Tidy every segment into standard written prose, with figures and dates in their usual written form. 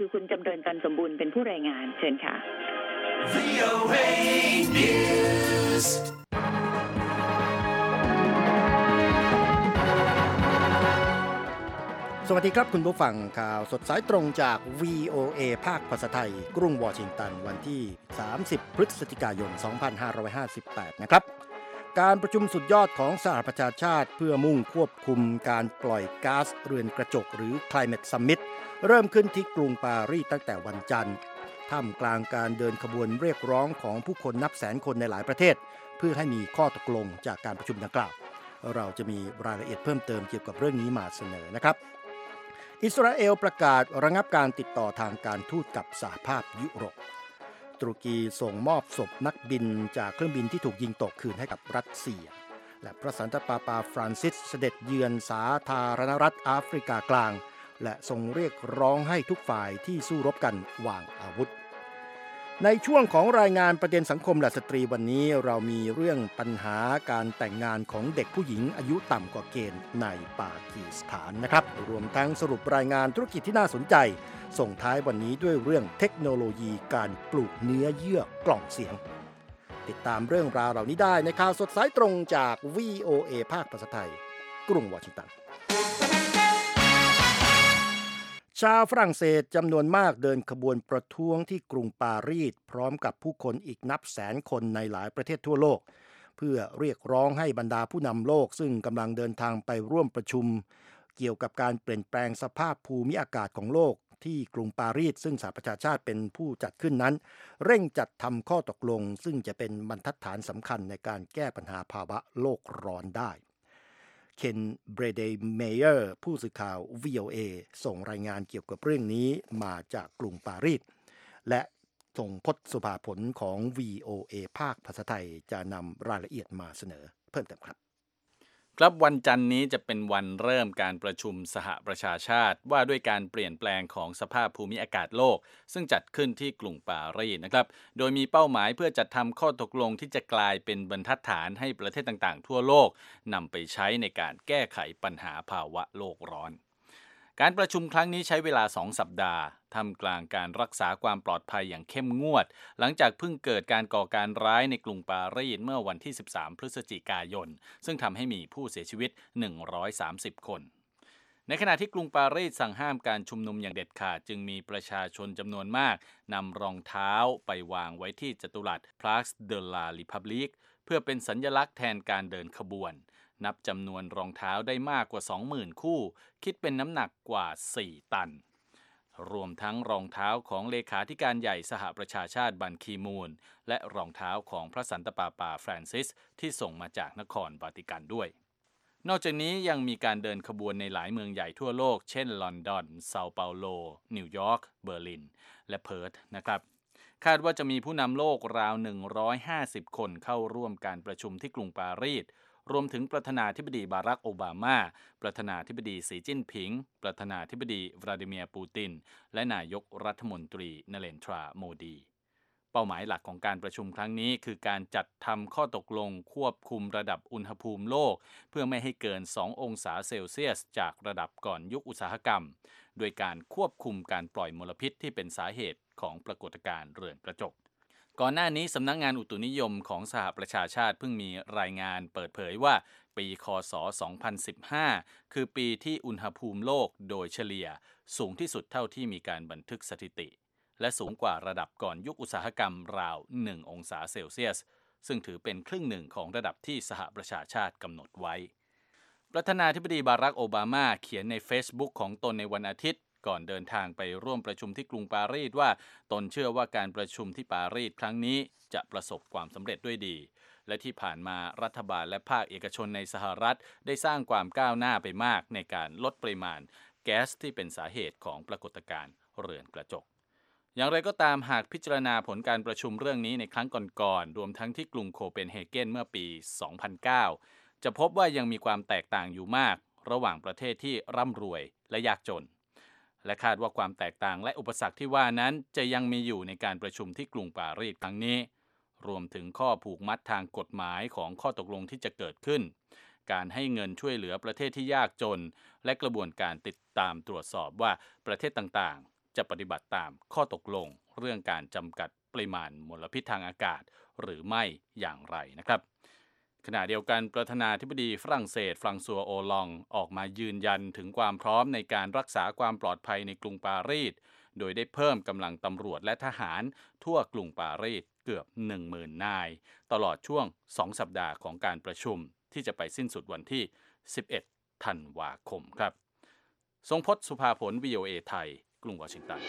คือคุณจำเริญตันสมบูรณ์เป็นผู้รายงานเชิญค่ะ VOA News สวัสดีครับคุณผู้ฟังข่าวสดสายตรงจาก VOA ภาคภาษาไทยกรุงวอชิงตันวันที่30พฤศจิกายน2558นะครับการประชุมสุดยอดของสหประชาชาติเพื่อมุ่งควบคุมการปล่อยก๊าซเรือนกระจกหรือ Climate Summit เริ่มขึ้นที่กรุงปารีสตั้งแต่วันจันทร์ท่ามกลางการเดินขบวนเรียกร้องของผู้คนนับแสนคนในหลายประเทศเพื่อให้มีข้อตกลงจากการประชุมดังกล่าวเราจะมีรายละเอียดเพิ่มเติมเกี่ยวกับเรื่องนี้มาเสนอนะครับอิสราเอลประกาศระงับการติดต่อทางการทูตกับสหภาพยุโรปตุรกีส่งมอบศพนักบินจากเครื่องบินที่ถูกยิงตกคืนให้กับรัสเซียและพระสันตะปาปาฟรานซิสเสด็จเยือนสาธารณรัฐแอฟริกากลางและทรงเรียกร้องให้ทุกฝ่ายที่สู้รบกันวางอาวุธในช่วงของรายงานประเด็นสังคมและสตรีวันนี้เรามีเรื่องปัญหาการแต่งงานของเด็กผู้หญิงอายุต่ำกว่าเกณฑ์ในปากีสถานนะครับรวมทั้งสรุปรายงานธุรกิจที่น่าสนใจส่งท้ายวันนี้ด้วยเรื่องเทคโนโลยีการปลูกเนื้อเยื่อกล่องเสียงติดตามเรื่องราวเหล่านี้ได้ในข่าวสดสายตรงจาก VOA ภาคภาษาไทยกรุงวอชิงตันชาวฝรั่งเศสจำนวนมากเดินขบวนประท้วงที่กรุงปารีสพร้อมกับผู้คนอีกนับแสนคนในหลายประเทศทั่วโลกเพื่อเรียกร้องให้บรรดาผู้นำโลกซึ่งกำลังเดินทางไปร่วมประชุมเกี่ยวกับการเปลี่ยนแปลงสภาพภูมิอากาศของโลกที่กรุงปารีสซึ่งสหประชาชาติเป็นผู้จัดขึ้นนั้นเร่งจัดทำข้อตกลงซึ่งจะเป็นบรรทัดฐานสำคัญในการแก้ปัญหาภาวะโลกร้อนได้เคนเบรเดย์เมเยอร์ผู้สื่อข่าว VOA ส่งรายงานเกี่ยวกับเรื่องนี้มาจากกรุงปารีสและส่งพจน์สุภาผลของ VOA ภาคภาษาไทยจะนำรายละเอียดมาเสนอเพิ่มเติมครับครับวันจันทร์นี้จะเป็นวันเริ่มการประชุมสหประชาชาติว่าด้วยการเปลี่ยนแปลงของสภาพภูมิอากาศโลกซึ่งจัดขึ้นที่กรุงปารีสนะครับโดยมีเป้าหมายเพื่อจัดทำข้อตกลงที่จะกลายเป็นบรรทัดฐานให้ประเทศต่างๆทั่วโลกนำไปใช้ในการแก้ไขปัญหาภาวะโลกร้อนการประชุมครั้งนี้ใช้เวลา2 สัปดาห์ท่ามกลางการรักษาความปลอดภัยอย่างเข้มงวดหลังจากเพิ่งเกิดการก่อการร้ายในกรุงปารีสเมื่อวันที่13พฤศจิกายนซึ่งทำให้มีผู้เสียชีวิต130คนในขณะที่กรุงปารีสสั่งห้ามการชุมนุมอย่างเด็ดขาดจึงมีประชาชนจำนวนมากนำรองเท้าไปวางไว้ที่จัตุรัส Place de la République เพื่อเป็นสัญลักษณ์แทนการเดินขบวนนับจำนวนรองเท้าได้มากกว่า 20,000 คู่คิดเป็นน้ำหนักกว่า4 ตันรวมทั้งรองเท้าของเลขาธิการใหญ่สหประชาชาติบันคีมูนและรองเท้าของพระสันตะปาปาฟรานซิสที่ส่งมาจากนครวาติกันด้วยนอกจากนี้ยังมีการเดินขบวนในหลายเมืองใหญ่ทั่วโลกเช่นลอนดอนเซาเปาโลนิวยอร์กเบอร์ลินและเพิร์ธนะครับคาดว่าจะมีผู้นำโลกราว150คนเข้าร่วมการประชุมที่กรุงปารีสรวมถึงประธานาธิบดีบารักโอบามาประธานาธิบดีสีจิ้นผิงประธานาธิบดีวลาดิเมียร์ปูตินและนายกรัฐมนตรีนเรนทราโมดีเป้าหมายหลักของการประชุมครั้งนี้คือการจัดทำข้อตกลงควบคุมระดับอุณหภูมิโลกเพื่อไม่ให้เกิน2 องศาเซลเซียสจากระดับก่อนยุคอุตสาหกรรมโดยการควบคุมการปล่อยมลพิษที่เป็นสาเหตุของปรากฏการณ์เรือนกระจกก่อนหน้านี้สำนักงานอุตุนิยมของสหประชาชาติเพิ่งมีรายงานเปิดเผยว่าปีค.ศ. 2015คือปีที่อุณหภูมิโลกโดยเฉลี่ยสูงที่สุดเท่าที่มีการบันทึกสถิติและสูงกว่าระดับก่อนยุคอุตสาหกรรมราว1 องศาเซลเซียสซึ่งถือเป็นครึ่งหนึ่งของระดับที่สหประชาชาติกำหนดไว้ประธานาธิบดีบารักโอบามาเขียนใน Facebook ของตนในวันอาทิตย์ก่อนเดินทางไปร่วมประชุมที่กรุงปารีสว่าตนเชื่อว่าการประชุมที่ปารีสครั้งนี้จะประสบความสำเร็จด้วยดีและที่ผ่านมารัฐบาลและภาคเอกชนในสหรัฐได้สร้างความก้าวหน้าไปมากในการลดปริมาณแก๊สที่เป็นสาเหตุของปรากฏการณ์เรือนกระจกอย่างไรก็ตามหากพิจารณาผลการประชุมเรื่องนี้ในครั้งก่อนๆรวมทั้งที่กรุงโคเปนเฮเกนเมื่อปี 2009 จะพบว่ายังมีความแตกต่างอยู่มากระหว่างประเทศที่ร่ำรวยและยากจนและคาดว่าความแตกต่างและอุปสรรคที่ว่านั้นจะยังมีอยู่ในการประชุมที่กรุงปารีสครั้งนี้รวมถึงข้อผูกมัดทางกฎหมายของข้อตกลงที่จะเกิดขึ้นการให้เงินช่วยเหลือประเทศที่ยากจนและกระบวนการติดตามตรวจสอบว่าประเทศต่างๆจะปฏิบัติตามข้อตกลงเรื่องการจำกัดปริมาณมลพิษทางอากาศหรือไม่อย่างไรนะครับขณะเดียวกันประธานาธิบดีฝรั่งเศสฟรังซัวโอลองออกมายืนยันถึงความพร้อมในการรักษาความปลอดภัยในกรุงปารีสโดยได้เพิ่มกำลังตำรวจและทหารทั่วกรุงปารีสเกือบ 10,000 นายตลอดช่วง2สัปดาห์ของการประชุมที่จะไปสิ้นสุดวันที่11ธันวาคมครับทรงพจน์สุภาผล VOA ไทยกรุงวอชิงตัน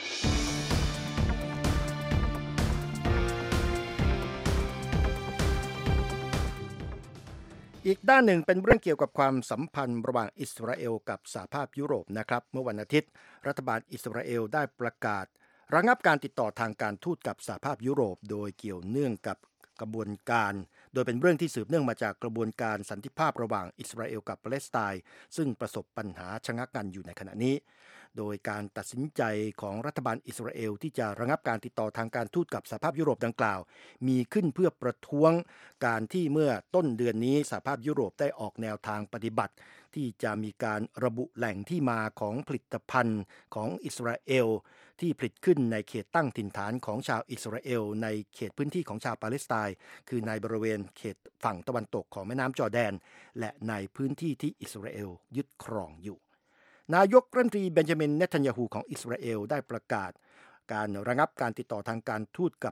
อีกด้านหนึ่งเป็นเรื่องเกี่ยวกับความสัมพันธ์ระหว่างอิสราเอลกับสหภาพยุโรปนะครับเมื่อวันอาทิตย์รัฐบาลอิสราเอลได้ประกาศระงับการติดต่อทางการทูตกับสหภาพยุโรปโดยเกี่ยวเนื่องกับกระบวนการโดยเป็นเรื่องที่สืบเนื่องมาจากกระบวนการสันติภาพระหว่างอิสราเอลกับปาเลสไตน์ซึ่งประสบปัญหาชะงักงันอยู่ในขณะนี้โดยการตัดสินใจของรัฐบาลอิสราเอลที่จะระงับการติดต่อทางการทูตกับสหภาพยุโรปดังกล่าวมีขึ้นเพื่อประท้วงการที่เมื่อต้นเดือนนี้สหภาพยุโรปได้ออกแนวทางปฏิบัติที่จะมีการระบุแหล่งที่มาของผลิตภัณฑ์ของอิสราเอลที่ผลิตขึ้นในเขตตั้งถิ่นฐานของชาวอิสราเอลในเขตพื้นที่ของชาวปาเลสไตน์คือในบริเวณเขตฝั่งตะวันตกของแม่น้ำจอร์แดนและในพื้นที่ที่อิสราเอลยึดครองอยู่นายกรัฐมนตรีเบนจามินเนทันยาฮูของอิสราเอลได้ประกาศการระงับการติดต่อทางการทูตกับ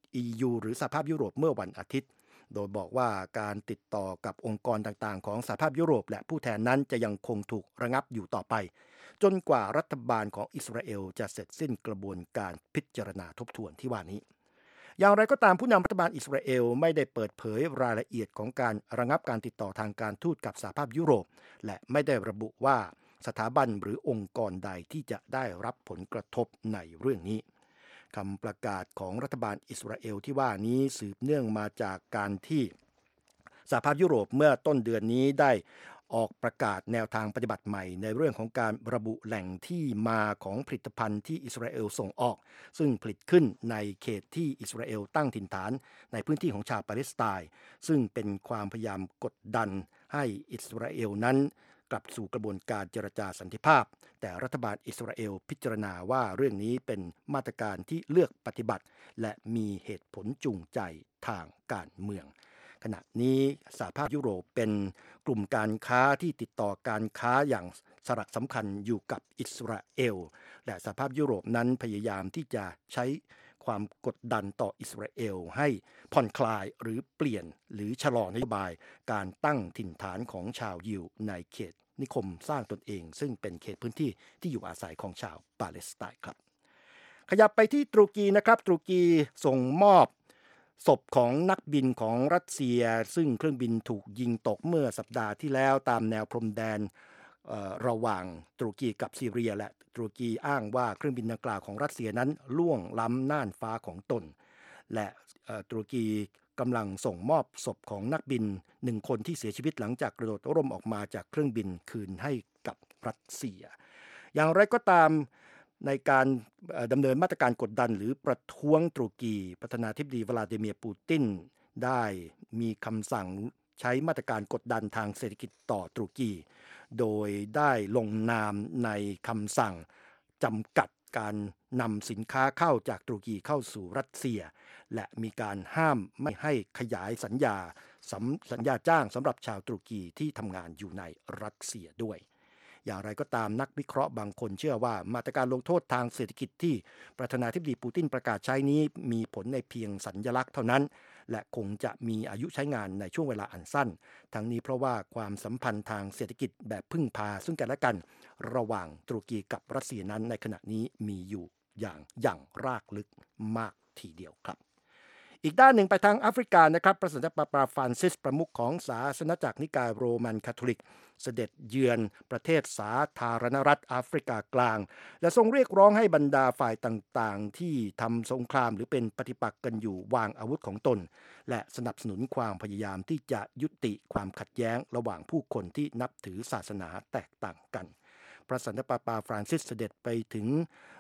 EU หรือสหภาพยุโรปเมื่อวันอาทิตย์โดยบอกว่าการติดต่อกับองค์กรต่างๆของสหภาพยุโรปและผู้แทนนั้นจะยังคงถูกระงับอยู่ต่อไปจนกว่ารัฐบาลของอิสราเอลจะเสร็จสิ้นกระบวนการพิจารณาทบทวนที่ว่านี้อย่างไรก็ตามผู้นำรัฐบาลอิสราเอลไม่ได้เปิดเผยรายละเอียดของการระงับการติดต่อทางการทูตกับสหภาพยุโรปและไม่ได้ระบุว่าสถาบันหรือองค์กรใดที่จะได้รับผลกระทบในเรื่องนี้คำประกาศของรัฐบาลอิสราเอลที่ว่านี้สืบเนื่องมาจากการที่สหภาพยุโรปเมื่อต้นเดือนนี้ได้ออกประกาศแนวทางปฏิบัติใหม่ในเรื่องของการระบุแหล่งที่มาของผลิตภัณฑ์ที่อิสราเอลส่งออกซึ่งผลิตขึ้นในเขตที่อิสราเอลตั้งถิ่นฐานในพื้นที่ของชาวปาเลสไตน์ซึ่งเป็นความพยายามกดดันให้อิสราเอลนั้นกลับสู่กระบวนการเจรจาสันติภาพแต่รัฐบาลอิสราเอลพิจารณาว่าเรื่องนี้เป็นมาตรการที่เลือกปฏิบัติและมีเหตุผลจูงใจทางการเมืองขณะนี้สหภาพยุโรปเป็นกลุ่มการค้าที่ติดต่อการค้าอย่างสลักสำคัญอยู่กับอิสราเอลและสหภาพยุโรปนั้นพยายามที่จะใช้ความกดดันต่ออิสราเอลให้ผ่อนคลายหรือเปลี่ยนหรือชะลอนโยบายการตั้งถิ่นฐานของชาวยิวในเขตนิคมสร้างตนเองซึ่งเป็นเขตพื้นที่ที่อยู่อาศัยของชาวปาเลสไตน์ครับขยับไปที่ตุรกีนะครับตุรกีส่งมอบศพของนักบินของรัสเซียซึ่งเครื่องบินถูกยิงตกเมื่อสัปดาห์ที่แล้วตามแนวพรมแดนระหว่างตุรกีกับซีเรียและตุรกีอ้างว่าเครื่องบินดังกล่าวของรัสเซียนั้นล่วงล้ำน่านฟ้าของตนและตุรกีกำลังส่งมอบศพของนักบิน1คนที่เสียชีวิตหลังจากกระโดดร่มออกมาจากเครื่องบินคืนให้กับรัสเซียอย่างไรก็ตามในการดำเนินมาตรการกดดันหรือประท้วงตุรกีประธานาธิบดีวลาดิเมียร์ปูตินได้มีคำสั่งใช้มาตรการกดดันทางเศรษฐกิจต่อตุรกีโดยได้ลงนามในคำสั่งจำกัดการนำสินค้าเข้าจากตุรกีเข้าสู่รัสเซียและมีการห้ามไม่ให้ขยายสัญญาจ้างสำหรับชาวตุรกีที่ทำงานอยู่ในรัสเซียด้วยอย่างไรก็ตามนักวิเคราะห์บางคนเชื่อว่ามาตรการลงโทษทางเศรษฐกิจที่ประธานาธิบดีปูตินประกาศใช้นี้มีผลในเพียงสัญลักษณ์เท่านั้นและคงจะมีอายุใช้งานในช่วงเวลาอันสั้นทั้งนี้เพราะว่าความสัมพันธ์ทางเศรษฐกิจแบบพึ่งพาซึ่งกันและกันระหว่างตุรกีกับรัสเซียนั้นในขณะนี้มีอยู่อย่างรากลึกมากทีเดียวครับอีกด้านหนึ่งไปทางแอฟริกานะครับพระสันตะปาปาฟรานซิสประมุขของศาสนจักรนิกายโรมันคาทอลิกเสด็จเยือนประเทศสาธารณรัฐแอฟริกากลางและทรงเรียกร้องให้บรรดาฝ่ายต่างๆที่ทำสงครามหรือเป็นปฏิปักษ์กันอยู่วางอาวุธของตนและสนับสนุนความพยายามที่จะยุติความขัดแย้งระหว่างผู้คนที่นับถือศาสนาแตกต่างกันพระสันตะปาปาฟรานซิสเสด็จไปถึง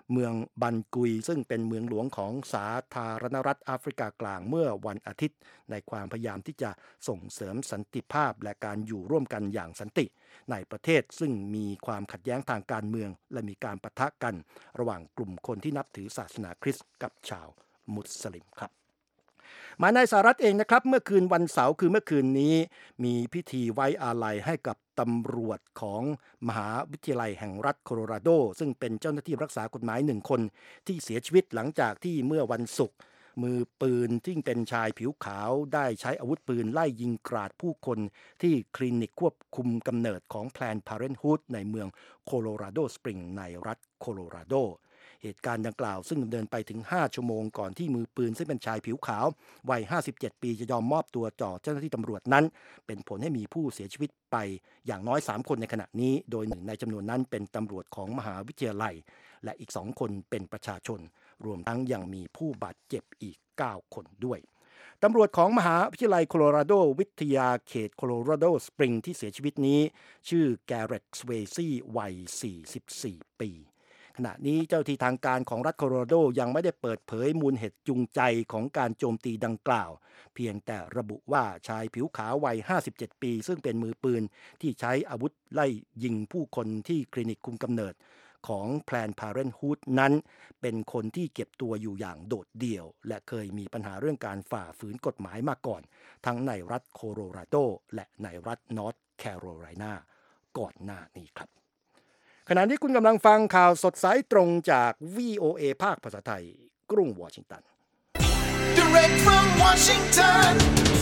เมืองบันกุยซึ่งเป็นเมืองหลวงของสาธารณรัฐแอฟริกากลางเมื่อวันอาทิตย์ในความพยายามที่จะส่งเสริมสันติภาพและการอยู่ร่วมกันอย่างสันติในประเทศซึ่งมีความขัดแย้งทางการเมืองและมีการปะทะกันระหว่างกลุ่มคนที่นับถือศาสนาคริสต์กับชาวมุสลิมครับมาในสหรัฐเองนะครับเมื่อคืนวันเสาร์คือเมื่อคืนนี้มีพิธีไว้อาลัยให้กับตำรวจของมหาวิทยาลัยแห่งรัฐโคโลราโดซึ่งเป็นเจ้าหน้าที่รักษากฎหมาย1 คนที่เสียชีวิตหลังจากที่เมื่อวันศุกร์มือปืนที่เป็นชายผิวขาวได้ใช้อาวุธปืนไล่ยิงกราดผู้คนที่คลินิกควบคุมกำเนิดของ Planned Parenthood ในเมืองโคโลราโดสปริงในรัฐโคโลราโดเหตุการณ์ดังกล่าวซึ่งดำเนินไปถึง5 ชั่วโมงก่อนที่มือปืนซึ่งเป็นชายผิวขาววัย57 ปีจะยอมมอบตัวต่อเจ้าหน้าที่ตำรวจนั้นเป็นผลให้มีผู้เสียชีวิตไปอย่างน้อย3 คนในขณะนี้โดย1ในจำนวนนั้นเป็นตำรวจของมหาวิทยาลัยและอีก2 คนเป็นประชาชนรวมทั้งยังมีผู้บาดเจ็บอีก9 คนด้วยตำรวจของมหาวิทยาลัยโคโลราโดวิทยาเขตโคโลราโดสปริงที่เสียชีวิตนี้ชื่อแกเรตสเวซี่วัย44 ปีขณะนี้เจ้าที่ทางการของรัฐโคโลราโดยังไม่ได้เปิดเผยมูลเหตุจูงใจของการโจมตีดังกล่าวเพียงแต่ระบุว่าชายผิวขาววัย57 ปีซึ่งเป็นมือปืนที่ใช้อาวุธไล่ยิงผู้คนที่คลินิกคุมกำเนิดของ Planned Parenthood นั้นเป็นคนที่เก็บตัวอยู่อย่างโดดเดี่ยวและเคยมีปัญหาเรื่องการฝ่าฝืนกฎหมายมาก่อนทั้งในรัฐโคโลราโดและในรัฐนอร์ทแคโรไลนาก่อนหน้านี้ครับขณะนี้คุณกำลังฟังข่าวสดสายตรงจาก VOA ภาคภาษาไทยกรุงวอชิงตัน Direct from Washington,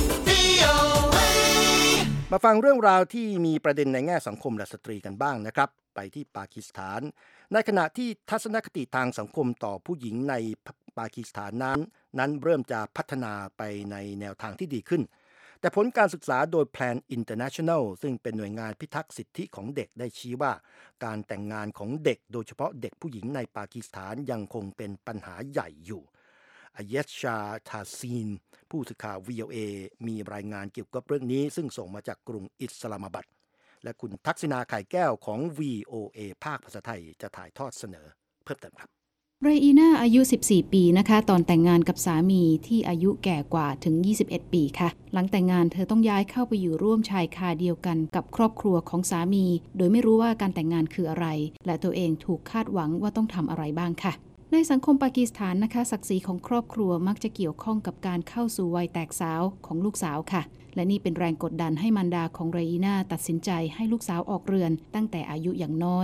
VOA. มาฟังเรื่องราวที่มีประเด็นในแง่สังคมและสตรีกันบ้างนะครับไปที่ปากีสถานในขณะที่ทัศนคติทางสังคมต่อผู้หญิงในปากีสถานนั้นเริ่มจะพัฒนาไปในแนวทางที่ดีขึ้นแต่ผลการศึกษาโดย Plan International ซึ่งเป็นหน่วยงานพิทักษ์สิทธิของเด็กได้ชี้ว่าการแต่งงานของเด็กโดยเฉพาะเด็กผู้หญิงในปากีสถานยังคงเป็นปัญหาใหญ่อยู่อเยชาทาซีนผู้สื่อข่าว VOA มีรายงานเกี่ยวกับเรื่องนี้ซึ่งส่งมาจากกรุงอิสลามาบัดและคุณทักษิณาไข่แก้วของ VOA ภาคภาษาไทยจะถ่ายทอดเสนอเพิ่มเติมครับเรอีน่าอายุ14 ปีนะคะตอนแต่งงานกับสามีที่อายุแก่กว่าถึง21 ปีค่ะหลังแต่งงานเธอต้องย้ายเข้าไปอยู่ร่วมชายคาเดียวกันกับครอบครัวของสามีโดยไม่รู้ว่าการแต่งงานคืออะไรและตัวเองถูกคาดหวังว่าต้องทำอะไรบ้างค่ะในสังคมปากีสถานนะคะศักดิ์ศรีของครอบครัวมักจะเกี่ยวข้องกับการเข้าสู่วัยแตกสาวของลูกสาวค่ะและนี่เป็นแรงกดดันให้มารดาของเรอีน่าตัดสินใจให้ลูกสาวออกเรือนตั้งแต่อายุอย่างน้อย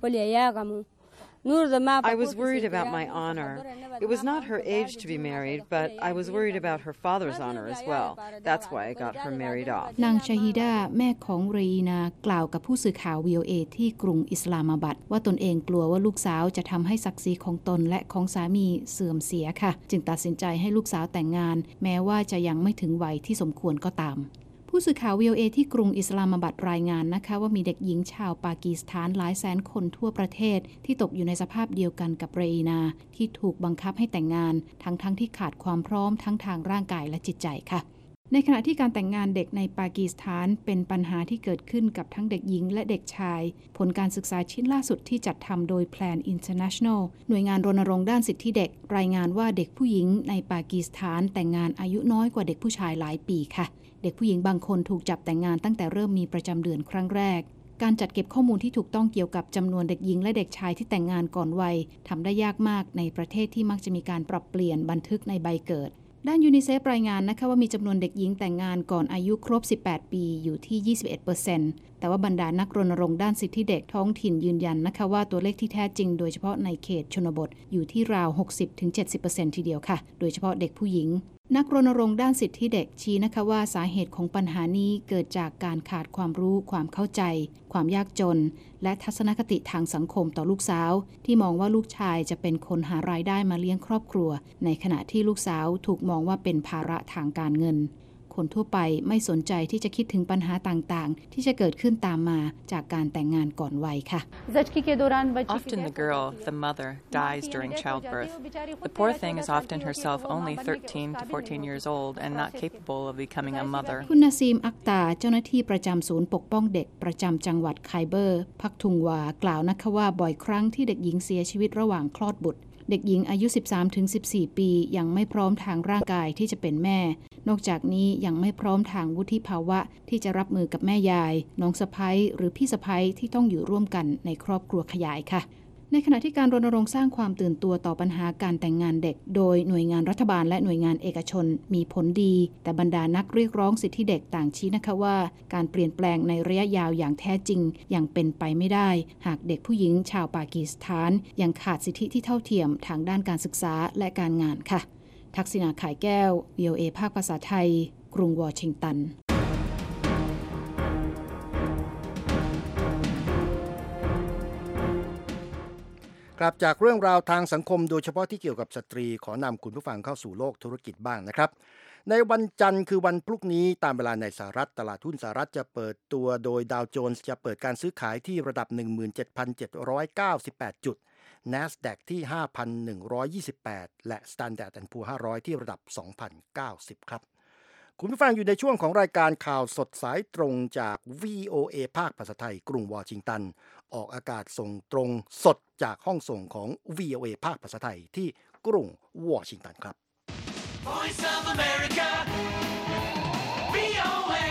I was worried about my honor. It was not her age to be married, but I was worried about her father's honor as well. That's why I got her married off. นางชาฮิดาแม่ของเรอีนากล่าวกับผู้สื่อข่าว VOA ที่กรุงอิสลามาบัดว่าตนเองกลัวว่าลูกสาวจะทำให้ศักดิ์ศรีของตนและของสามีเสื่อมเสียค่ะจึงตัดสินใจให้ลูกสาวแต่งงานแม้ว่าจะยังไม่ถึงวัยที่สมควรก็ตามผู้สื่อข่าว VOA ที่กรุงอิสลามาบัดรายงานนะคะว่ามีเด็กหญิงชาวปากีสถานหลายแสนคนทั่วประเทศที่ตกอยู่ในสภาพเดียวกันกับเรอีนาที่ถูกบังคับให้แต่งงานทั้งที่ขาดความพร้อมทั้งทางร่างกายและจิตใจค่ะในขณะที่การแต่งงานเด็กในปากีสถานเป็นปัญหาที่เกิดขึ้นกับทั้งเด็กหญิงและเด็กชายผลการศึกษาชิ้นล่าสุดที่จัดทำโดย Plan International หน่วยงานรณรงค์ด้านสิทธิเด็กรายงานว่าเด็กผู้หญิงในปากีสถานแต่งงานอายุน้อยกว่าเด็กผู้ชายหลายปีค่ะเด็กผู้หญิงบางคนถูกจับแต่งงานตั้งแต่เริ่มมีประจำเดือนครั้งแรกการจัดเก็บข้อมูลที่ถูกต้องเกี่ยวกับจำนวนเด็กหญิงและเด็กชายที่แต่งงานก่อนวัยทำได้ยากมากในประเทศที่มักจะมีการปรับเปลี่ยนบันทึกในใบเกิดด้านยูนิเซฟรายงานนะคะว่ามีจำนวนเด็กหญิงแต่งงานก่อนอายุครบ18 ปีอยู่ที่ 21% แต่ว่าบรรดานักรณรงค์ด้านสิทธิเด็กท้องถิ่นยืนยันนะคะว่าตัวเลขที่แท้จริงโดยเฉพาะในเขตชนบทอยู่ที่ราว 60-70% ทีเดียวค่ะโดยเฉพาะเด็กผู้หญิงนักรณรงค์ด้านสิทธิเด็กชี้นะคะว่าสาเหตุของปัญหานี้เกิดจากการขาดความรู้ความเข้าใจความยากจนและทัศนคติทางสังคมต่อลูกสาวที่มองว่าลูกชายจะเป็นคนหารายได้มาเลี้ยงครอบครัวในขณะที่ลูกสาวถูกมองว่าเป็นภาระทางการเงินคนทั่วไปไม่สนใจที่จะคิดถึงปัญหาต่างๆที่จะเกิดขึ้นตามมาจากการแต่งงานก่อนวัยค่ะ Often the girl, the mother, dies during childbirth. The poor thing is often herself only 13 to 14 years old and not capable of becoming a mother. คุณนาซีมอักตาเจ้าหน้าที่ประจำศูนย์ปกป้องเด็กประจำจังหวัดไคเบอร์พักทุงวากล่าวนะคะว่าบ่อยครั้งที่เด็กหญิงเสียชีวิตระหว่างคลอดบุตรเด็กหญิงอายุ 13-14 ปียังไม่พร้อมทางร่างกายที่จะเป็นแม่นอกจากนี้ยังไม่พร้อมทางวุฒิภาวะที่จะรับมือกับแม่ยายน้องสะใภ้หรือพี่สะใภ้ที่ต้องอยู่ร่วมกันในครอบครัวขยายค่ะในขณะที่การรณรงค์สร้างความตื่นตัวต่อปัญหาการแต่งงานเด็กโดยหน่วยงานรัฐบาลและหน่วยงานเอกชนมีผลดีแต่บรรดานักเรียกร้องสิทธิเด็กต่างชี้นะคะว่าการเปลี่ยนแปลงในระยะยาวอย่างแท้จริงยังเป็นไปไม่ได้หากเด็กผู้หญิงชาวปากีสถานยังขาดสิทธิที่เท่าเทียมทางด้านการศึกษาและการงานค่ะทักษิณาข่ายแก้ว VOA ภาคภาษาไทยกรุงวอชิงตันกลับจากเรื่องราวทางสังคมโดยเฉพาะที่เกี่ยวกับสตรีขอนำคุณผู้ฟังเข้าสู่โลกธุรกิจบ้างนะครับในวันจันทร์คือวันพรุ่งนี้ตามเวลาในสหรัฐตลาดหุ้นสหรัฐจะเปิดตัวโดยดาวโจนส์จะเปิดการซื้อขายที่ระดับ 17,798 จุด NASDAQ ที่ 5,128 และ Standard & Poor's 500 ที่ระดับ 2,090 ครับคุณผู้ฟังอยู่ในช่วงของรายการข่าวสดสายตรงจาก VOA ภาคภาษาไทยกรุงวอชิงตันออกอากาศส่งตรงสดจากห้องส่งของ VOA ภาคภาษาไทยที่กรุงวอชิงตันครับ Voice of America, VOA,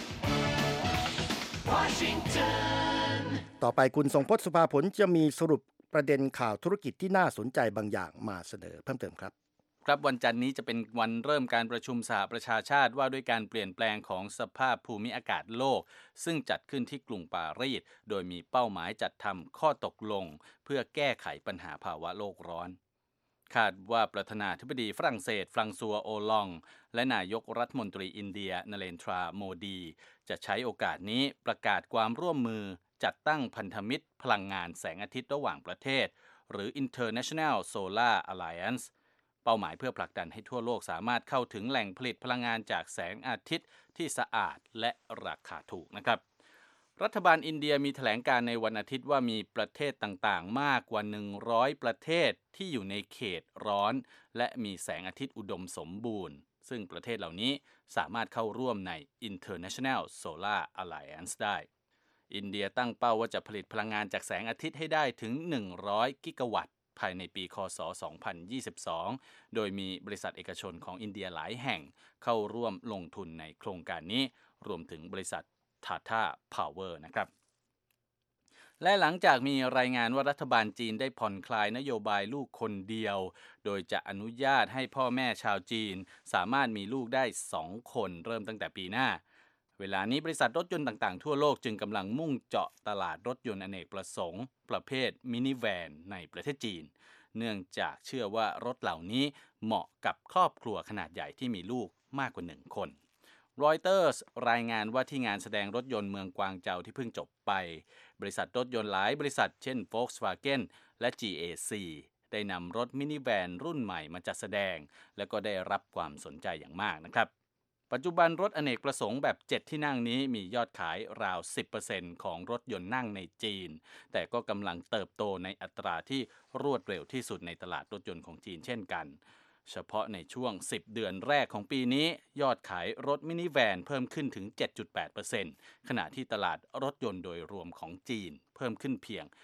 Washington. ต่อไปคุณทรงพจน์สุภาผลจะมีสรุปประเด็นข่าวธุรกิจที่น่าสนใจบางอย่างมาเสนอเพิ่มเติมครับครับวันจันทร์นี้จะเป็นวันเริ่มการประชุมสหประชาชาติว่าด้วยการเปลี่ยนแปลงของสภาพภูมิอากาศโลกซึ่งจัดขึ้นที่กรุงปารีสโดยมีเป้าหมายจัดทำข้อตกลงเพื่อแก้ไขปัญหาภาวะโลกร้อนคาดว่าประธานาธิบดีฝรั่งเศสฟรังซัวโอลองและนายกรัฐมนตรีอินเดียนเรนทราโมดีจะใช้โอกาสนี้ประกาศความร่วมมือจัดตั้งพันธมิตรพลังงานแสงอาทิตย์ระหว่างประเทศหรือ International Solar Allianceเป้าหมายเพื่อผลักดันให้ทั่วโลกสามารถเข้าถึงแหล่งผลิตพลังงานจากแสงอาทิตย์ที่สะอาดและราคาถูกนะครับรัฐบาลอินเดียมีแถลงการในวันอาทิตย์ว่ามีประเทศต่างๆมากกว่า100ประเทศที่อยู่ในเขตร้อนและมีแสงอาทิตย์อุดมสมบูรณ์ซึ่งประเทศเหล่านี้สามารถเข้าร่วมใน International Solar Alliance ได้อินเดียตั้งเป้าว่าจะผลิตพลังงานจากแสงอาทิตย์ให้ได้ถึง100กิกะวัตต์ภายในปีคศ 2022 โดยมีบริษัทเอกชนของอินเดียหลายแห่งเข้าร่วมลงทุนในโครงการนี้รวมถึงบริษัท Tata Power นะครับและหลังจากมีรายงานว่ารัฐบาลจีนได้ผ่อนคลายนโยบายลูกคนเดียวโดยจะอนุญาตให้พ่อแม่ชาวจีนสามารถมีลูกได้2คนเริ่มตั้งแต่ปีหน้าเวลานี้บริษัทรถยนต์ต่างๆทั่วโลกจึงกำลังมุ่งเจาะตลาดรถยนต์อเนกประสงค์ประเภทมินิแวนในประเทศจีนเนื่องจากเชื่อว่ารถเหล่านี้เหมาะกับครอบครัวขนาดใหญ่ที่มีลูกมากกว่า1คนรอยเตอร์สรายงานว่าที่งานแสดงรถยนต์เมืองกวางเจาที่เพิ่งจบไปบริษัทรถยนต์หลายบริษัทเช่น Volkswagen และ GAC ได้นำรถมินิแวนรุ่นใหม่มาจัดแสดงและก็ได้รับความสนใจอย่างมากนะครับปัจจุบันรถอเนกประสงค์แบบ7ที่นั่งนี้มียอดขายราว 10% ของรถยนต์นั่งในจีนแต่ก็กำลังเติบโตในอัตราที่รวดเร็วที่สุดในตลาดรถยนต์ของจีนเช่นกันเฉพาะในช่วง10เดือนแรกของปีนี้ยอดขายรถมินิแวนเพิ่มขึ้นถึง 7.8% ขณะที่ตลาดรถยนต์โดยรวมของจีนเพิ่มขึ้นเพียง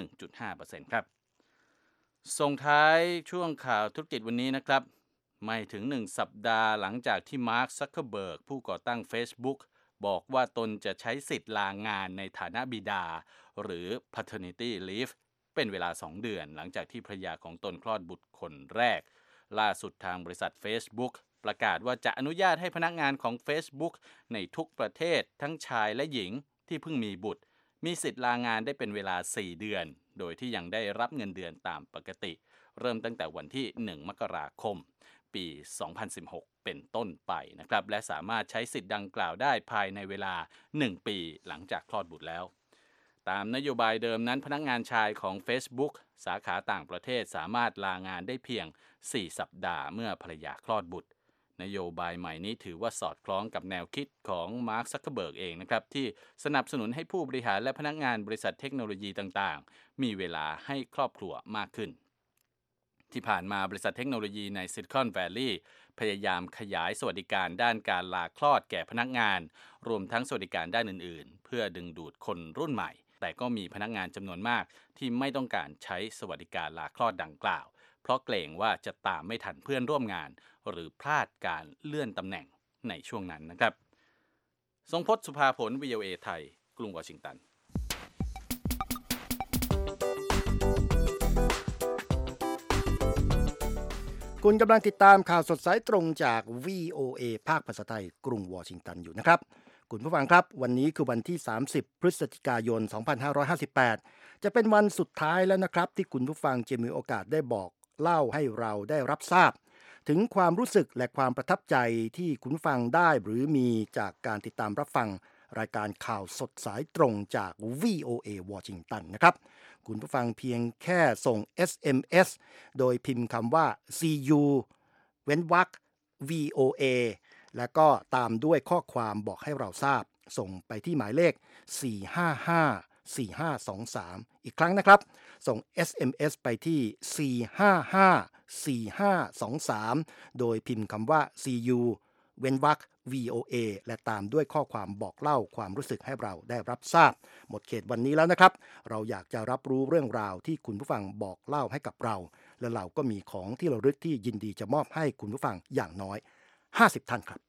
1.5% ครับส่งท้ายช่วงข่าวธุรกิจวันนี้นะครับไม่ถึง1สัปดาห์หลังจากที่มาร์ค ซักเคอร์เบิร์กผู้ก่อตั้ง Facebook บอกว่าตนจะใช้สิทธิ์ลางานในฐานะบิดาหรือ paternity leave เป็นเวลา2เดือนหลังจากที่ภรรยาของตนคลอดบุตรคนแรกล่าสุดทางบริษัท Facebook ประกาศว่าจะอนุญาตให้พนักงานของ Facebook ในทุกประเทศทั้งชายและหญิงที่เพิ่งมีบุตรมีสิทธิ์ลางานได้เป็นเวลา4เดือนโดยที่ยังได้รับเงินเดือนตามปกติเริ่มตั้งแต่วันที่1มกราคมปี 2016 เป็นต้นไปนะครับและสามารถใช้สิทธิ์ดังกล่าวได้ภายในเวลา1ปีหลังจากคลอดบุตรแล้วตามนโยบายเดิมนั้นพนักงานชายของ Facebook สาขาต่างประเทศสามารถลางานได้เพียง4สัปดาห์เมื่อภรรยาคลอดบุตรนโยบายใหม่นี้ถือว่าสอดคล้องกับแนวคิดของมาร์ค ซักเคอร์เบิร์กเองนะครับที่สนับสนุนให้ผู้บริหารและพนักงานบริษัทเทคโนโลยีต่างๆมีเวลาให้ครอบครัวมากขึ้นที่ผ่านมาบริษัทเทคโนโลยีในซิลิคอนแวลลีย์พยายามขยายสวัสดิการด้านการลาคลอดแก่พนักงานรวมทั้งสวัสดิการด้านอื่นๆเพื่อดึงดูดคนรุ่นใหม่แต่ก็มีพนักงานจำนวนมากที่ไม่ต้องการใช้สวัสดิการลาคลอดดังกล่าวเพราะเกรงว่าจะตามไม่ทันเพื่อนร่วมงานหรือพลาดการเลื่อนตำแหน่งในช่วงนั้นนะครับทรงพจน์ สุภาผล VOA ไทยกรุงวอชิงตันคุณกำลังติดตามข่าวสดสายตรงจาก VOA ภาคภาษาไทยกรุงวอชิงตันอยู่นะครับคุณผู้ฟังครับวันนี้คือวันที่30พฤศจิกายน2558จะเป็นวันสุดท้ายแล้วนะครับที่คุณผู้ฟังจะมีโอกาสได้บอกเล่าให้เราได้รับทราบถึงความรู้สึกและความประทับใจที่คุณผู้ฟังได้หรือมีจากการติดตามรับฟังรายการข่าวสดสายตรงจาก VOA วอชิงตันนะครับคุณผู้ฟังเพียงแค่ส่ง SMS โดยพิมพ์คำว่า CU เว้นวรรค VOA แล้วก็ตามด้วยข้อความบอกให้เราทราบส่งไปที่หมายเลข4554523อีกครั้งนะครับส่ง SMS ไปที่4554523โดยพิมพ์คำว่า CU เว้นวรรค VOA และตามด้วยข้อความบอกเล่าความรู้สึกให้เราได้รับทราบหมดเขตวันนี้แล้วนะครับเราอยากจะรับรู้เรื่องราวที่คุณผู้ฟังบอกเล่าให้กับเราและเราก็มีของที่ระลึกที่ยินดีจะมอบให้คุณผู้ฟังอย่างน้อย50ท่านครับ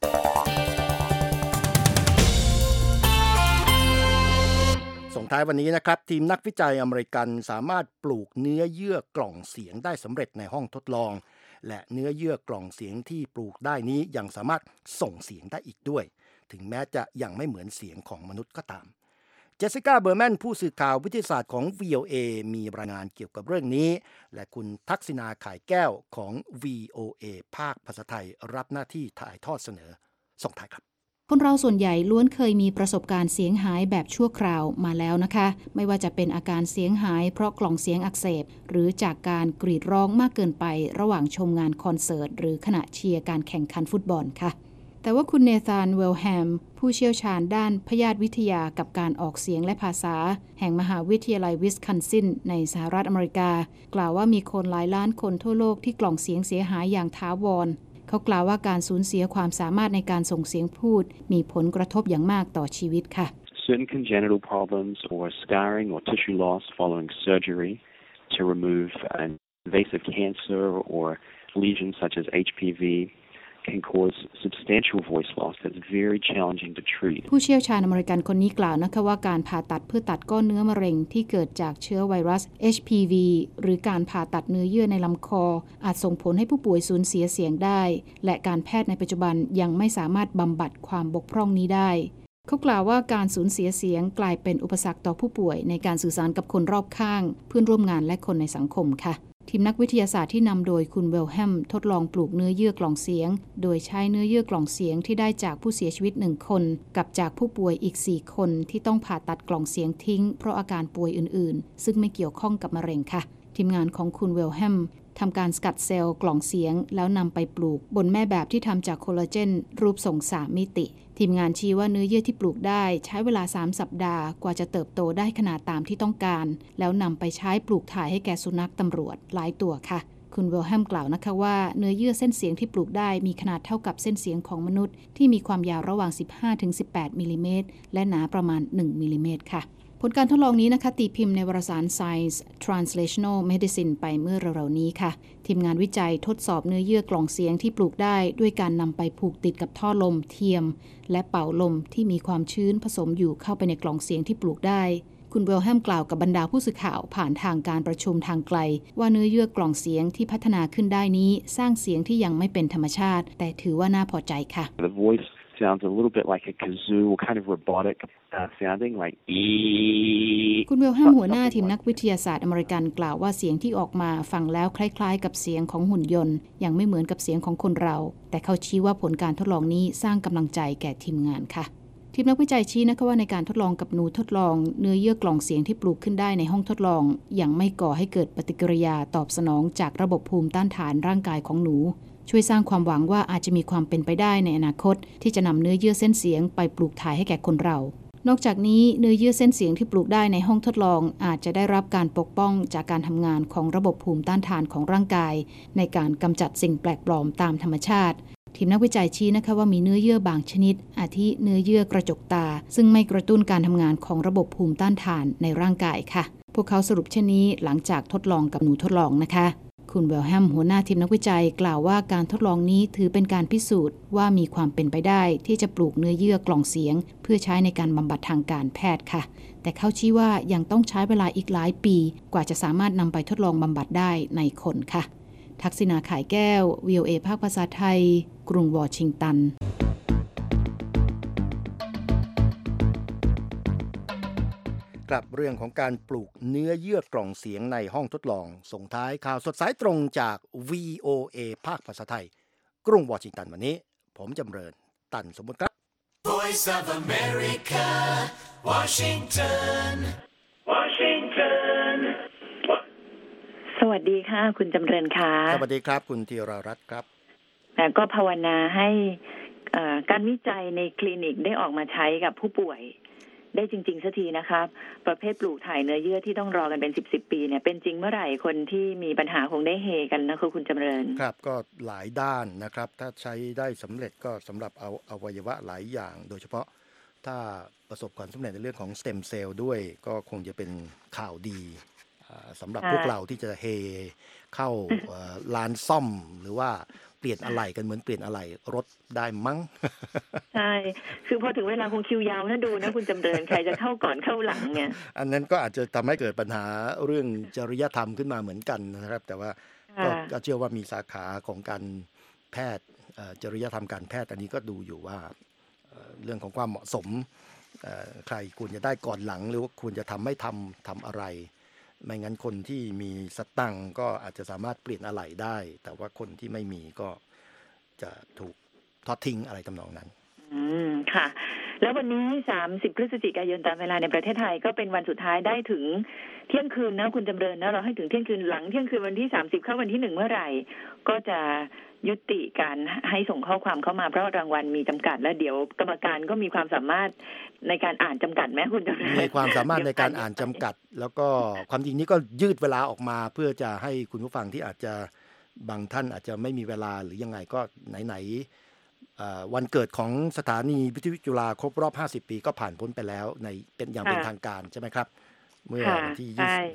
ส่งท้ายวันนี้นะครับทีมนักวิจัยอเมริกันสามารถปลูกเนื้อเยื่อกล่องเสียงได้สำเร็จในห้องทดลองและเนื้อเยื่อกล่องเสียงที่ปลูกได้นี้ยังสามารถส่งเสียงได้อีกด้วยถึงแม้จะยังไม่เหมือนเสียงของมนุษย์ก็ตามเจสสิก้าเบอร์แมนผู้สื่อข่าววิทยาศาสตร์ของ VOA มีรายงานเกี่ยวกับเรื่องนี้และคุณทักษิณาข่ายแก้วของ VOA ภาคภาษาไทยรับหน้าที่ถ่ายทอดเสนอส่งท้ายครับคนเราส่วนใหญ่ล้วนเคยมีประสบการณ์เสียงหายแบบชั่วคราวมาแล้วนะคะไม่ว่าจะเป็นอาการเสียงหายเพราะกล่องเสียงอักเสบหรือจากการกรีดร้องมากเกินไประหว่างชมงานคอนเสิร์ตหรือขณะเชียร์การแข่งขันฟุตบอลค่ะแต่ว่าคุณเนธานเวลแฮมผู้เชี่ยวชาญด้านพยาธิวิทยากับการออกเสียงและภาษาแห่งมหาวิทยาลัยวิสคอนซินในสหรัฐอเมริกากล่าวว่ามีคนหลายล้านคนทั่วโลกที่กล่องเสียงเสียหายอย่างถาวรเขากล่าวว่าการสูญเสียความสามารถในการส่งเสียงพูดมีผลกระทบอย่างมากต่อชีวิตค่ะ Certain congenital problems or scarring or tissue loss following surgery to remove an invasive cancer or lesions such as HPV can cause substantial voice loss that's very challenging to treat. ผู้เชี่ยวชาญอเมริกันคนนี้กล่าวนะคะว่าการผ่าตัดเพื่อตัดก้อนเนื้อมะเร็งที่เกิดจากเชื้อไวรัส HPV หรือการผ่าตัดเนื้อเยื่อในลำคออาจส่งผลให้ผู้ป่วยสูญเสียเสียงได้และการแพทย์ในปัจจุบันยังไม่สามารถบำบัดความบกพร่องนี้ได้เขากล่าวว่าการสูญเสียเสียงกลายเป็นอุปสรรคต่อผู้ป่วยในการสื่อสารกับคนรอบข้างเพื่อนร่วมงานและคนในสังคมค่ะทีมนักวิทยาศาสตร์ที่นำโดยคุณเวลแฮมทดลองปลูกเนื้อเยื่อกล่องเสียงโดยใช้เนื้อเยื่อกล่องเสียงที่ได้จากผู้เสียชีวิต1คนกับจากผู้ป่วยอีก4คนที่ต้องผ่าตัดกล่องเสียงทิ้งเพราะอาการป่วยอื่นๆซึ่งไม่เกี่ยวข้องกับมะเร็งค่ะทีมงานของคุณเวลแฮมทำการสกัดเซลล์กล่องเสียงแล้วนำไปปลูกบนแม่แบบที่ทำจากโคลลาเจนรูปทรง3มิติทีมงานชี้ว่าเนื้อเยื่อที่ปลูกได้ใช้เวลา3สัปดาห์กว่าจะเติบโตได้ขนาดตามที่ต้องการแล้วนำไปใช้ปลูกถ่ายให้แก่สุนัขตำรวจหลายตัวค่ะคุณเวลแฮมกล่าวนะคะว่าเนื้อเยื่อเส้นเสียงที่ปลูกได้มีขนาดเท่ากับเส้นเสียงของมนุษย์ที่มีความยาวระหว่าง 15-18 มิลลิเมตรและหนาประมาณ1มิลลิเมตรค่ะผลการทดลองนี้นะคะตีพิมพ์ในวารสาร Science Translational Medicine ไปเมื่อเร็วๆนี้ค่ะทีมงานวิจัยทดสอบเนื้อเยื่อกล่องเสียงที่ปลูกได้ด้วยการนำไปผูกติดกับท่อลมเทียมและเป่าลมที่มีความชื้นผสมอยู่เข้าไปในกล่องเสียงที่ปลูกได้คุณเวลแฮมกล่าวกับบรรดาผู้สื่อข่าวผ่านทางการประชุมทางไกลว่าเนื้อเยื่อกล่องเสียงที่พัฒนาขึ้นได้นี้สร้างเสียงที่ยังไม่เป็นธรรมชาติแต่ถือว่าน่าพอใจค่ะ The voice sounds a little bit like a kazoo, kind of robotic sounding, like คุณเวลแฮมหัวหน้าทีมนักวิทยาศาสตร์อเมริกันกล่าวว่าเสียงที่ออกมาฟังแล้วคล้ายๆกับเสียงของหุ่นยนต์ยังไม่เหมือนกับเสียงของคนเราแต่เขาชี้ว่าผลการทดลองนี้สร้างกำลังใจแก่ทีมงานค่ะทีมนักวิจัยชี้นะคะว่าในการทดลองกับหนูทดลองเนื้อเยื่อกล่องเสียงที่ปลูกขึ้นได้ในห้องทดลองยังไม่ก่อให้เกิดปฏิกิริยาตอบสนองจากระบบภูมิต้านทานร่างกายของหนูช่วยสร้างความหวังว่าอาจจะมีความเป็นไปได้ในอนาคตที่จะนำเนื้อเยื่อเส้นเสียงไปปลูกถ่ายให้แก่คนเรานอกจากนี้เนื้อเยื่อเส้นเสียงที่ปลูกได้ในห้องทดลองอาจจะได้รับการปกป้องจากการทำงานของระบบภูมิต้านทานของร่างกายในการกำจัดสิ่งแปลกปลอมตามธรรมชาติทีมนักวิจัยชี้นะคะว่ามีเนื้อเยื่อบางชนิดอาทิเนื้อเยื่อกระจกตาซึ่งไม่กระตุ้นการทำงานของระบบภูมิต้านทานในร่างกายค่ะพวกเขาสรุปเช่นนี้หลังจากทดลองกับหนูทดลองนะคะคุณเวลแฮมหัวหน้าทีมนักวิจัยกล่าวว่าการทดลองนี้ถือเป็นการพิสูจน์ว่ามีความเป็นไปได้ที่จะปลูกเนื้อเยื่อกล่องเสียงเพื่อใช้ในการบำบัดทางการแพทย์ค่ะแต่เขาชี้ว่ายังต้องใช้เวลาอีกหลายปีกว่าจะสามารถนำไปทดลองบำบัดได้ในคนค่ะทักษิณา ข่ายแก้ว VOA ภาคภาษาไทยกรุงวอชิงตันกลับเรื่องของการปลูกเนื้อเยื่อกล่องเสียงในห้องทดลองส่งท้ายข่าวสดสายตรงจาก VOA ภาคภาษาไทยกรุงวอชิงตันวันนี้ผมจำเริญตันสมมุติครับ Voice of America Washington Washington สวัสดีค่ะคุณจำเริญค่ะสวัสดีครับคุณธีรรัตน์ครับก็ภาวนาให้การวิจัยในคลินิกได้ออกมาใช้กับผู้ป่วยได้จริงๆสักทีนะครับประเภทปลูกถ่ายเนื้อเยื่อที่ต้องรอกันเป็น10ปีเนี่ยเป็นจริงเมื่อไหร่คนที่มีปัญหาคงได้เฮกันนะคะคุณจำเริญครับก็หลายด้านนะครับถ้าใช้ได้สำเร็จก็สำหรับเอาอวัยวะหลายอย่างโดยเฉพาะถ้าประสบความสำเร็จในเรื่องของสเต็มเซลล์ด้วยก็คงจะเป็นข่าวดีสำหรับพวกเราที่จะเฮเข้าลานซ่อมหรือว่าเปลี่ยนอะไหล่กันเหมือนเปลี่ยนอะไหล่รถได้มั้งใช่คือพอถึงเวลาคงคิวยาวนะดูนะคุณจำเริญใครจะเข้าก่อนเข้าหลังเนี่ยอันนั้นก็อาจจะทำให้เกิดปัญหาเรื่องจริยธรรมขึ้นมาเหมือนกันนะครับแต่ว่าก็เชื่อว่ามีสาขาของการแพทย์จริยธรรมการแพทย์อันนี้ก็ดูอยู่ว่าเรื่องของความเหมาะสมใครควรจะได้ก่อนหลังหรือว่าควรจะทำไม่ทำอะไรไม่งั้นคนที่มีสตังค์ก็อาจจะสามารถเปลี่ยนอะไหล่ได้แต่ว่าคนที่ไม่มีก็จะถูกทอดทิ้งอะไรทำนองนั้นค่ะแล้ววันนี้30พฤศจิกายนตามเวลาในประเทศไทยก็เป็นวันสุดท้ายได้ถึงเที่ยงคืนนะคุณจำเริญนะเราให้ถึงเที่ยงคืนหลังเที่ยงคืนวันที่30เข้าวันที่1เมื่อไหร่ก็จะยุติการให้ส่งข้อความเข้ามาเพราะรางวัลมีจำกัดแล้วเดี๋ยวกรรมการก็มีความสามารถในการอ่านจำกัดไหมคุณจำเริญมีความสามารถในการอ่านจำกัดแล้วก็ความจริงนี้ก็ยืดเวลาออกมาเพื่อจะให้คุณผู้ฟังที่อาจจะบางท่านอาจจะไม่มีเวลาหรือยังไงก็ไหนวันเกิดของสถานีวิทยุจุฬาครบรอบ50ปีก็ผ่านพ้นไปแล้วในเป็นอย่างเป็นทางการใช่ไหมครับเมื่อวันที่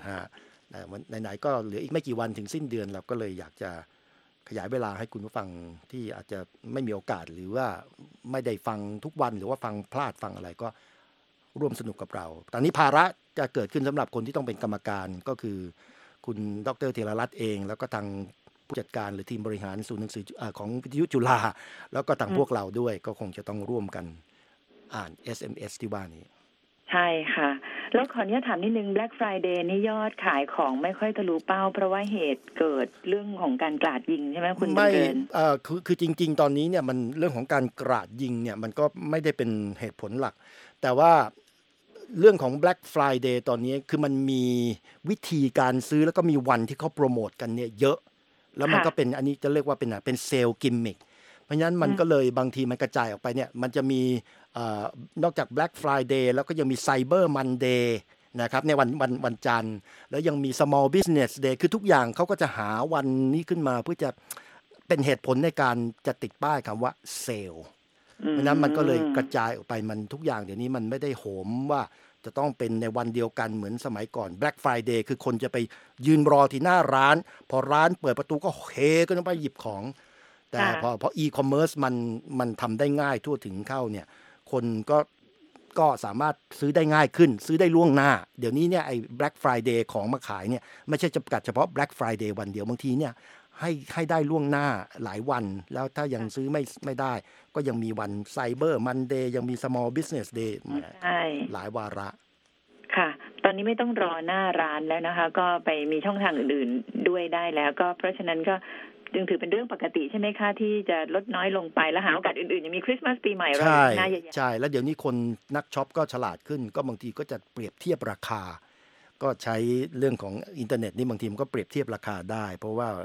25ไหนๆก็เหลืออีกไม่กี่วันถึงสิ้นเดือนเราก็เลยอยากจะขยายเวลาให้คุณผู้ฟังที่อาจจะไม่มีโอกาสหรือว่าไม่ได้ฟังทุกวันหรือว่าฟังพลาดฟังอะไรก็ร่วมสนุกกับเราตอนนี้ภาระจะเกิดขึ้นสำหรับคนที่ต้องเป็นกรรมการก็คือคุณดร.ธีรรัตน์เองแล้วก็ทางผู้จัดการหรือทีมบริหารศูนย์หนังสือของวิทยุจุฬาแล้วก็ทางพวกเราด้วยก็คงจะต้องร่วมกันอ่าน SMS ที่ว่านี้ใช่ค่ะแล้วขออนุญาตถามนิดนึง Black Friday นี่ยอดขายของไม่ค่อยทะลุเป้าเพราะว่าเหตุเกิดเรื่องของการกราดยิงใช่ไหมคุณไม่คือจริงๆตอนนี้เนี่ยมันเรื่องของการกราดยิงเนี่ยมันก็ไม่ได้เป็นเหตุผลหลักแต่ว่าเรื่องของ Black Friday ตอนนี้คือมันมีวิธีการซื้อแล้วก็มีวันที่เขาโปรโมทกันเนี่ยเยอะแล้วมันก็เป็นอันนี้จะเรียกว่าเป็นเซลล์กิมมิคเพราะฉะนั้นมันก็เลยบางทีมันกระจายออกไปเนี่ยมันจะมีนอกจาก Black Friday แล้วก็ยังมี Cyber Monday นะครับในวันจันทร์แล้วยังมี Small Business Day คือทุกอย่างเขาก็จะหาวันนี้ขึ้นมาเพื่อจะเป็นเหตุผลในการจะติดป้ายคำว่าเซลล์เพราะนั้นมันก็เลยกระจายออกไปมันทุกอย่างเดี๋ยวนี้มันไม่ได้โหมว่าจะต้องเป็นในวันเดียวกันเหมือนสมัยก่อน Black Friday คือคนจะไปยืนรอที่หน้าร้านพอร้านเปิดประตูก็เฮก็ต้องไปหยิบของแต่พออีคอมเมิร์ซมันทำได้ง่ายทั่วถึงเข้าเนี่ยคนก็สามารถซื้อได้ง่ายขึ้นซื้อได้ล่วงหน้าเดี๋ยวนี้เนี่ยไอ้ Black Friday ของมาขายเนี่ยไม่ใช่จำกัดเฉพาะ Black Friday วันเดียวบางทีเนี่ยให้ได้ล่วงหน้าหลายวันแล้วถ้ายังซื้อไม่ได้ก็ยังมีวัน Cyber Monday ยังมี Small Business Day หลายวาระค่ะตอนนี้ไม่ต้องรอหน้าร้านแล้วนะคะก็ไปมีช่องทางอื่นๆด้วยได้แล้วก็เพราะฉะนั้นก็จึงถือเป็นเรื่องปกติใช่ไหมคะที่จะลดน้อยลงไปแล้วหาโอกาสอื่นๆยังมีคริสต์มาสปีใหม่รอหน้าเยอะๆใช่แล้วเดี๋ยวนี้คนนักช็อปก็ฉลาดขึ้นก็บางทีก็จะเปรียบเทียบราคาก็ใช้เรื่องของอินเทอร์เน็ตนี่บางทีมันก็เปรียบเทียบราคาได้เพราะว่า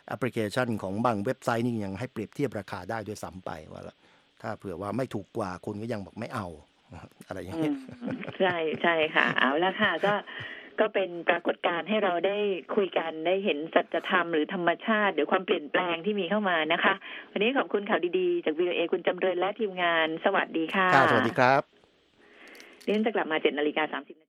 แอปพลิเคชันของบางเว็บไซต์นี่ยังให้เปรียบเทียบราคาได้ด้วยซ้ำไปว่าถ้าเผื่อว่าไม่ถูกกว่าคุณก็ยังบอกไม่เอาอะไรอย่างเงี้ยใช่ใช่ค่ะเอาละค่ะก็เป็นปรากฏการณ์ให้เราได้คุยกันได้เห็นสัจธรรมหรือธรรมชาติหรือความเปลี่ยนแปลงที่มีเข้ามานะคะวันนี้ขอบคุณข่าวดีๆจาก VOA คุณจำเริญและทีมงานสวัสดีค่ะสวัสดีครับเดี๋ยวจะกลับมา 7:30 น